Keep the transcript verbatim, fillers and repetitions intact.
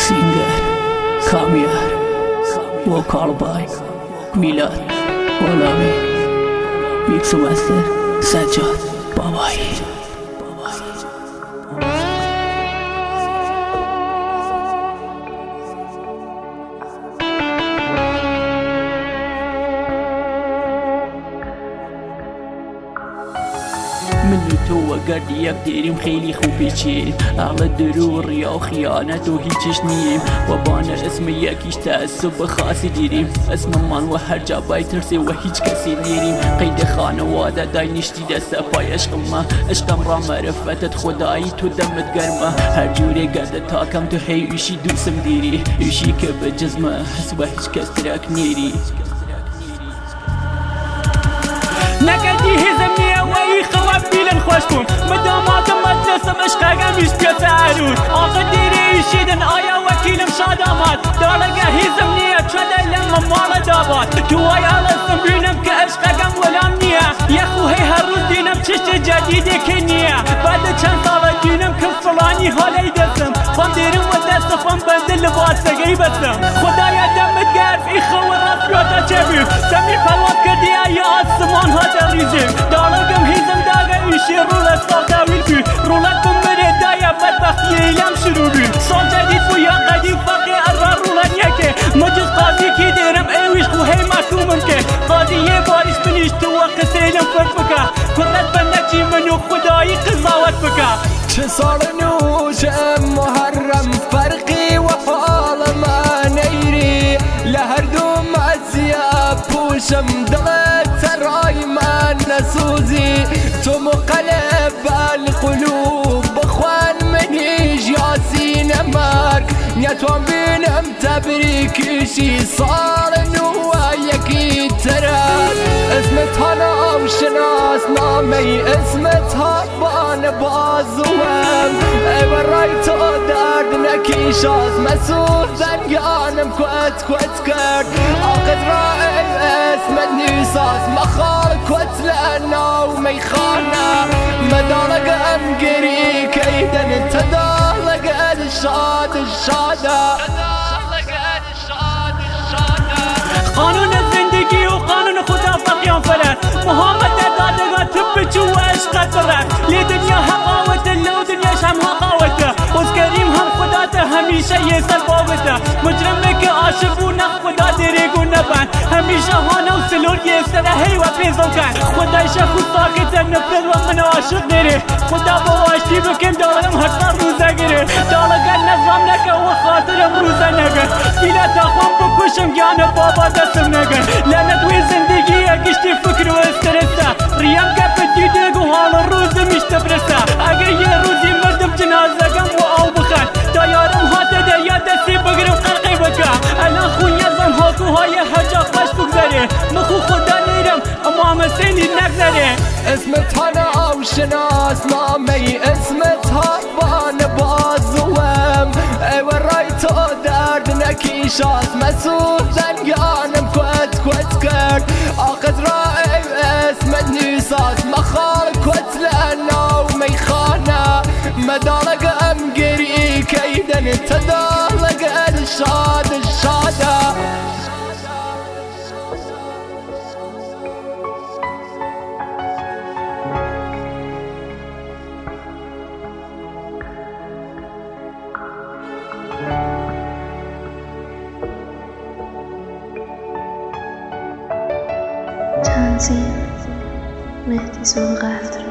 سینگر کامیار وکال بای میلاد غلامی میکس و مستر سجاد بابایی. من تو وقت یک دیریم خیلی خوب پیچید، عقل درور یا خیانت و هیچش نیم و بان اسم یکیش تعصب خاصی دیریم، اسم من و هر جا بای ترسی و هیچ کسی نیریم. قید خانواده دای نشتی دست پای عشق ما، عشقم را معرفتت خدایی تو دمت گرمه، هر جوری گرد تاکم تو هی ایشی دوسم دیری، ایشی که به جزمه هست و هیچ کس ترک نیری. نکدی هزم نیه و ای خواب بیلن خوش کن مداماتم مدنسم عشقاقم ایستیت عرور آقا دیری ایشیدن آیا وکیلم شاد آمد دارگه هزم نیه چده لما مال داباد تو آیا لستم بینم که عشقاقم ولام نیه یخو هی هر روز دینم چشت جدیده که نیه بعد چند سال دینم که فلانی حالی دستم خون دیرم و دست خون بنده لباسگی بستم خدایا دمت گرف ای خو رفیاتا چه بیم سمی پلوات کردی آیا آسمان ها ریزیم دارگم هیزم داگه ایشی رولت ساخته ویل بی رولت کن بره دایا بدبختی ایلم شروع بی سال جدید و یا قدیم فقی ارا رولت یکه مجز قاضی که دیرم ایویش خو هی محکومم که قاضی یه باریش بنیش تو وقت سیلم فرق بکه کرد بندکی منو خدایی قضاوت بکه چه سال نوشم محرم فرقی و حال ما نیری لهر دو مزیا پوشم دلت سرای من نسوزی تو مقلب القلوب بخوان منیش یاسین مرگ نتوان بینم تبریکشی صار نوع یکی ترد اسمت ها نام شناس نامی اسمت ها بان بازوهم ای برای تو درد نکیشاز مسئول زنگانم کت کت کرد آقد را اسمت نیساز مخال کت لنا و میخانه مدالگم گری کیدن تدالگد شاد شاده قانون زندگی و قانون خدا فقیان فرد محمد در دادگاه تب چو عشقت برد لی دنیا حقاوته لو دنیاش هم حقاوته از کریم هم خدا ته همیشه یه سر باوته مجرمه که عاشق و نخ خدا دریگ و نبند همیشه هانه و سلور یه سره هی و پیزم کن خدایش خود ساکت نفرد و من عاشق نره خدا با واشتی بکن دارم حقا روزه گره دارگاه نظام نکه و خاطرم روزه نگه بیلا تا خوام بکشم گیان بابا دستم نگه لعنت وی زندگی اگشتی فکر و استرسه ریم گپ دیدگ و حال روز میشته برسه اگه یه روزی مردم جنازگم و آو بخن تا یارم هاته ده یا دستی بگرم قرقی بکه الان خون یزم حاکوهای حجا خوش بگذره مخو خدا نیرم اما مسینی نگذره اسمت ها نام شناس نامی اسمت ها بان بازوهم ای ورای تو درد نکیشاز مسئول زنگانم کت کت کرد آقد را اسمت نیساز مخال کت لنا و میخانه مدالگم گری کیدن تدالگد شاد شاده تنظیم مهدی زلقدر